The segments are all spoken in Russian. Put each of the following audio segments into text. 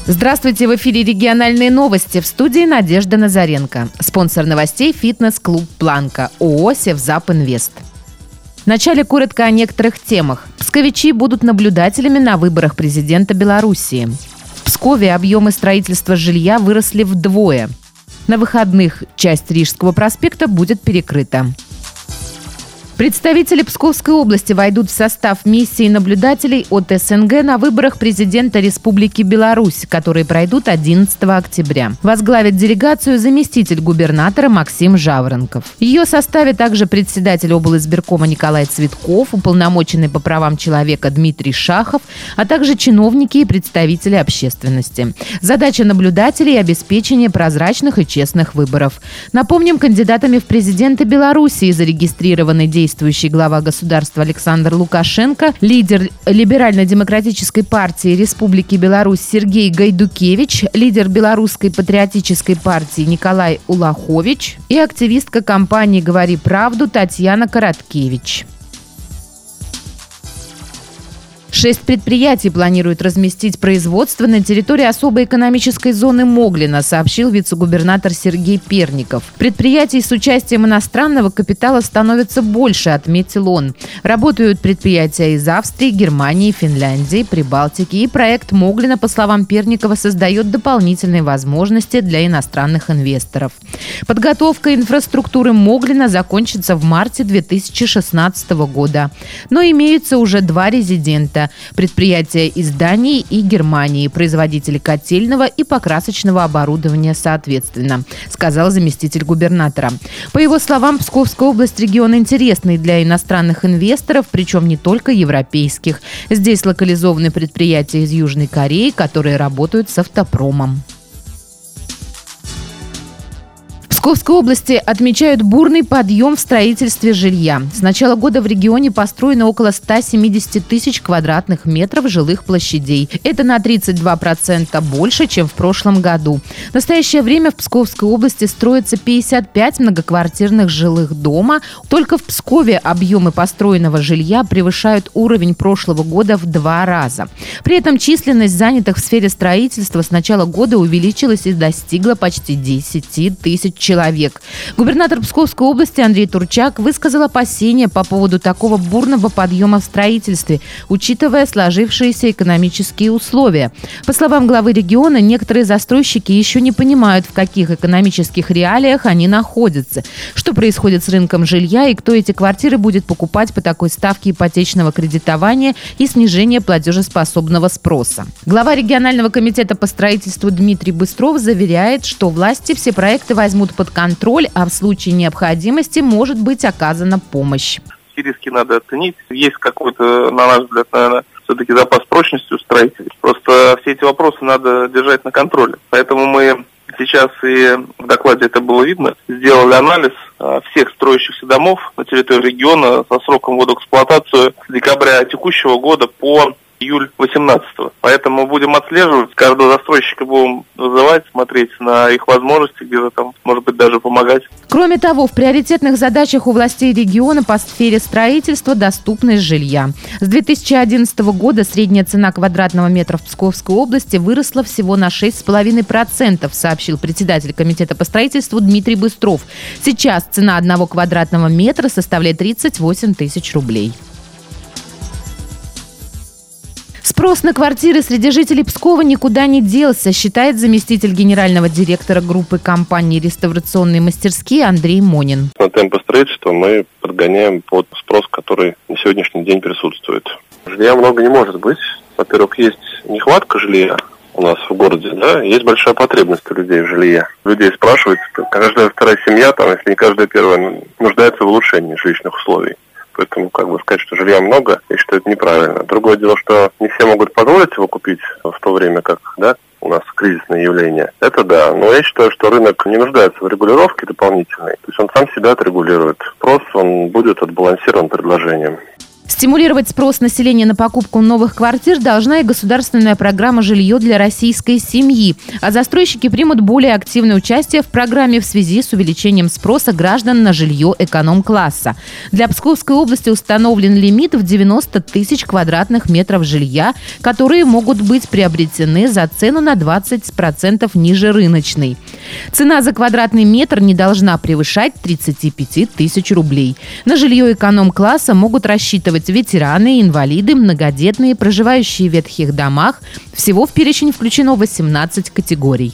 Здравствуйте, в эфире региональные новости. В студии Надежда Назаренко. Спонсор новостей – фитнес-клуб «Планка», ООО «Севзапинвест». Вначале коротко о некоторых темах. Псковичи будут наблюдателями на выборах президента Белоруссии. В Пскове объемы строительства жилья выросли вдвое. На выходных часть Рижского проспекта будет перекрыта. Представители Псковской области войдут в состав миссии наблюдателей от СНГ на выборах президента Республики Беларусь, которые пройдут 11 октября. Возглавит делегацию заместитель губернатора Максим Жаворонков. Ее составят также председатель облисбиркома Николай Цветков, уполномоченный по правам человека Дмитрий Шахов, а также чиновники и представители общественности. Задача наблюдателей – обеспечение прозрачных и честных выборов. Напомним, кандидатами в президенты Беларуси зарегистрированы действующий глава государства Александр Лукашенко, лидер Либерально-демократической партии Республики Беларусь Сергей Гайдукевич, лидер Белорусской патриотической партии Николай Улахович и активистка кампании «Говори правду» Татьяна Короткевич. 6 предприятий планируют разместить производство на территории особой экономической зоны Моглина, сообщил вице-губернатор Сергей Перников. Предприятий с участием иностранного капитала становится больше, отметил он. Работают предприятия из Австрии, Германии, Финляндии, Прибалтики. И проект Моглина, по словам Перникова, создает дополнительные возможности для иностранных инвесторов. Подготовка инфраструктуры Моглина закончится в марте 2016 года. Но имеются уже 2 резидента. Предприятия из Дании и Германии, производители котельного и покрасочного оборудования соответственно, сказал заместитель губернатора. По его словам, Псковская область – регион интересный для иностранных инвесторов, причем не только европейских. Здесь локализованы предприятия из Южной Кореи, которые работают с автопромом. В Псковской области отмечают бурный подъем в строительстве жилья. С начала года в регионе построено около 170 тысяч квадратных метров жилых площадей. Это на 32% больше, чем в прошлом году. В настоящее время в Псковской области строится 55 многоквартирных жилых дома. Только в Пскове объемы построенного жилья превышают уровень прошлого года в 2 раза. При этом численность занятых в сфере строительства с начала года увеличилась и достигла почти 10 тысяч человек. Губернатор Псковской области Андрей Турчак высказал опасения по поводу такого бурного подъема в строительстве, учитывая сложившиеся экономические условия. По словам главы региона, некоторые застройщики еще не понимают, в каких экономических реалиях они находятся, что происходит с рынком жилья и кто эти квартиры будет покупать по такой ставке ипотечного кредитования и снижения платежеспособного спроса. Глава регионального комитета по строительству Дмитрий Быстров заверяет, что власти все проекты возьмут под контроль, а в случае необходимости может быть оказана помощь. Все риски надо оценить. Есть какой-то, на наш взгляд, наверное, все-таки запас прочности у строителей. Просто все эти вопросы надо держать на контроле. Поэтому мы сейчас, и в докладе это было видно, сделали анализ всех строящихся домов на территории региона со сроком ввода в эксплуатацию с декабря текущего года по июль 18-го. Поэтому будем отслеживать, каждого застройщика будем вызывать, смотреть на их возможности, где-то там, может быть, даже помогать. Кроме того, в приоритетных задачах у властей региона по сфере строительства доступность жилья. С 2011 года средняя цена квадратного метра в Псковской области выросла всего на 6,5%, сообщил председатель комитета по строительству Дмитрий Быстров. Сейчас цена 1 квадратного метра составляет 38 тысяч рублей. Спрос на квартиры среди жителей Пскова никуда не делся, считает заместитель генерального директора группы компании «Реставрационные мастерские» Андрей Монин. На темпы строительства мы подгоняем под спрос, который на сегодняшний день присутствует. Жилья много не может быть. Во-первых, есть нехватка жилья у нас в городе, да, есть большая потребность у людей в жилье. Людей спрашивают, каждая вторая семья, там, если не каждая первая, нуждается в улучшении жилищных условий. Поэтому, сказать, что жилья много, я считаю, это неправильно. Другое дело, что не все могут позволить его купить в то время, как, у нас кризисное явление. Это да. Но я считаю, что рынок не нуждается в регулировке дополнительной. То есть он сам себя отрегулирует. Спрос, он будет отбалансирован предложением. Стимулировать спрос населения на покупку новых квартир должна и государственная программа «Жилье для российской семьи». А застройщики примут более активное участие в программе в связи с увеличением спроса граждан на жилье эконом-класса. Для Псковской области установлен лимит в 90 тысяч квадратных метров жилья, которые могут быть приобретены за цену на 20% ниже рыночной. Цена за квадратный метр не должна превышать 35 тысяч рублей. На жилье эконом-класса могут рассчитывать ветераны, инвалиды, многодетные, проживающие в ветхих домах. Всего в перечень включено 18 категорий.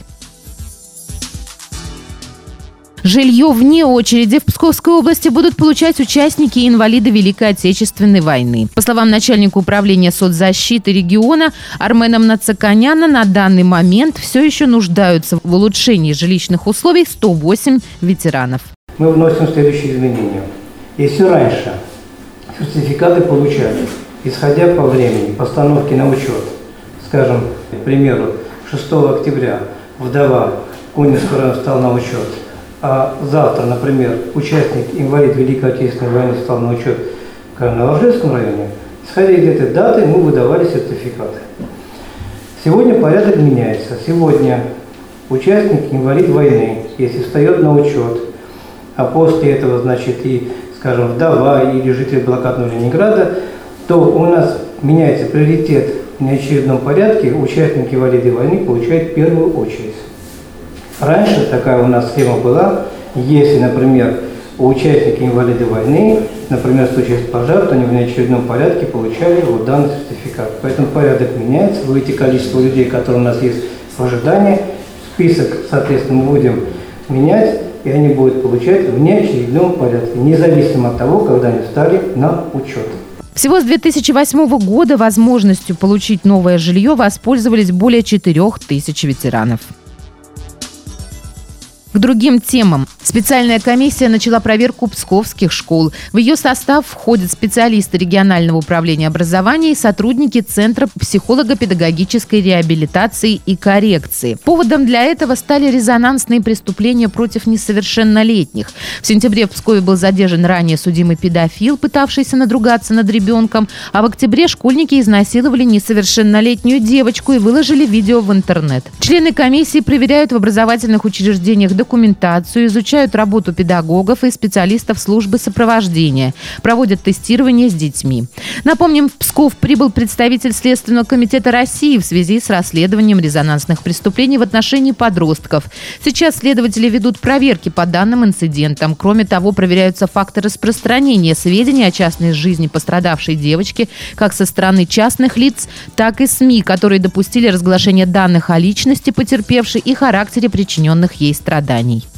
Жилье вне очереди в Псковской области будут получать участники и инвалиды Великой Отечественной войны. По словам начальника управления соцзащиты региона Армена Мнацаканяна, на данный момент все еще нуждаются в улучшении жилищных условий 108 ветеранов. Мы вносим следующие изменения. Если раньше сертификаты получали, исходя по времени постановки на учет, скажем, к примеру, 6 октября вдова Кунинского района встал на учет, а завтра, например, участник, инвалид Великой Отечественной войны встал на учет в Новожилском районе, исходя из этой даты мы выдавали сертификаты. Сегодня порядок меняется. Сегодня участник, инвалид войны, если встает на учет, а после этого, значит, и, скажем, вдова или житель блокадного Ленинграда, то у нас меняется приоритет в неочередном порядке, участники инвалиды войны получают первую очередь. Раньше такая у нас схема была, если, например, у участника инвалиды войны, например, случился пожар, то они в неочередном порядке получали вот данный сертификат. Поэтому порядок меняется, вы видите количество людей, которые у нас есть в ожидании, список, соответственно, мы будем менять, и они будут получать в неочередном порядке, независимо от того, когда они встали на учет. Всего с 2008 года возможностью получить новое жилье воспользовались более 4000 ветеранов. К другим темам. Специальная комиссия начала проверку псковских школ. В ее состав входят специалисты регионального управления образования и сотрудники Центра психолого-педагогической реабилитации и коррекции. Поводом для этого стали резонансные преступления против несовершеннолетних. В сентябре в Пскове был задержан ранее судимый педофил, пытавшийся надругаться над ребенком, а в октябре школьники изнасиловали несовершеннолетнюю девочку и выложили видео в интернет. Члены комиссии проверяют в образовательных учреждениях документацию, изучают работу педагогов и специалистов службы сопровождения, проводят тестирование с детьми. Напомним, в Псков прибыл представитель Следственного комитета России в связи с расследованием резонансных преступлений в отношении подростков. Сейчас следователи ведут проверки по данным инцидентам. Кроме того, проверяются факты распространения сведений о частной жизни пострадавшей девочки как со стороны частных лиц, так и СМИ, которые допустили разглашение данных о личности потерпевшей и характере причиненных ей страданий.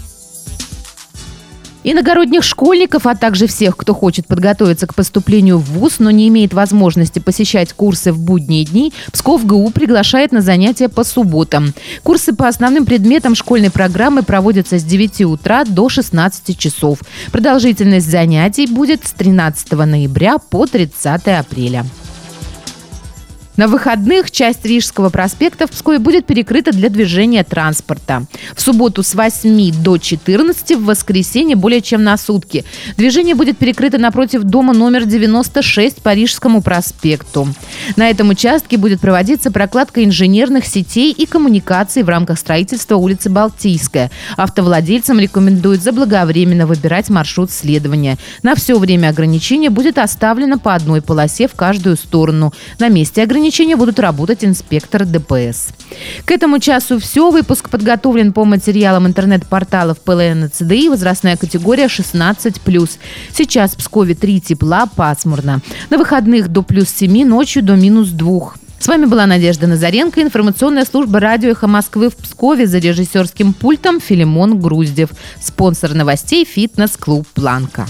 Иногородних школьников, а также всех, кто хочет подготовиться к поступлению в вуз, но не имеет возможности посещать курсы в будние дни, Псков ГУ приглашает на занятия по субботам. Курсы по основным предметам школьной программы проводятся с 9 утра до 16 часов. Продолжительность занятий будет с 13 ноября по 30 апреля. На выходных часть Рижского проспекта в Пскове будет перекрыта для движения транспорта. В субботу с 8 до 14, в воскресенье более чем на сутки. Движение будет перекрыто напротив дома номер 96 по Рижскому проспекту. На этом участке будет проводиться прокладка инженерных сетей и коммуникаций в рамках строительства улицы Балтийская. Автовладельцам рекомендуют заблаговременно выбирать маршрут следования. На все время ограничения будет оставлено по одной полосе в каждую сторону. На месте ограничения будут работать инспекторы ДПС. К этому часу все. Выпуск подготовлен по материалам интернет-порталов ПЛН и ЦДИ. Возрастная категория 16+. Сейчас в Пскове 3 тепла, пасмурно. На выходных до +7, ночью до -2. С вами была Надежда Назаренко. Информационная служба радио «Эхо Москвы» в Пскове. За режиссерским пультом Филимон Груздев. Спонсор новостей — фитнес-клуб «Планка».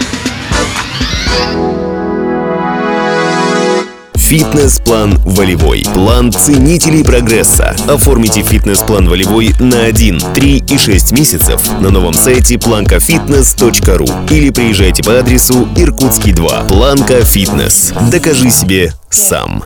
Фитнес-план «Волевой». План ценителей прогресса. Оформите фитнес-план «Волевой» на 1, 3 и 6 месяцев на новом сайте plankafitness.ru или приезжайте по адресу Иркутский 2. Планка Фитнес. Докажи себе сам.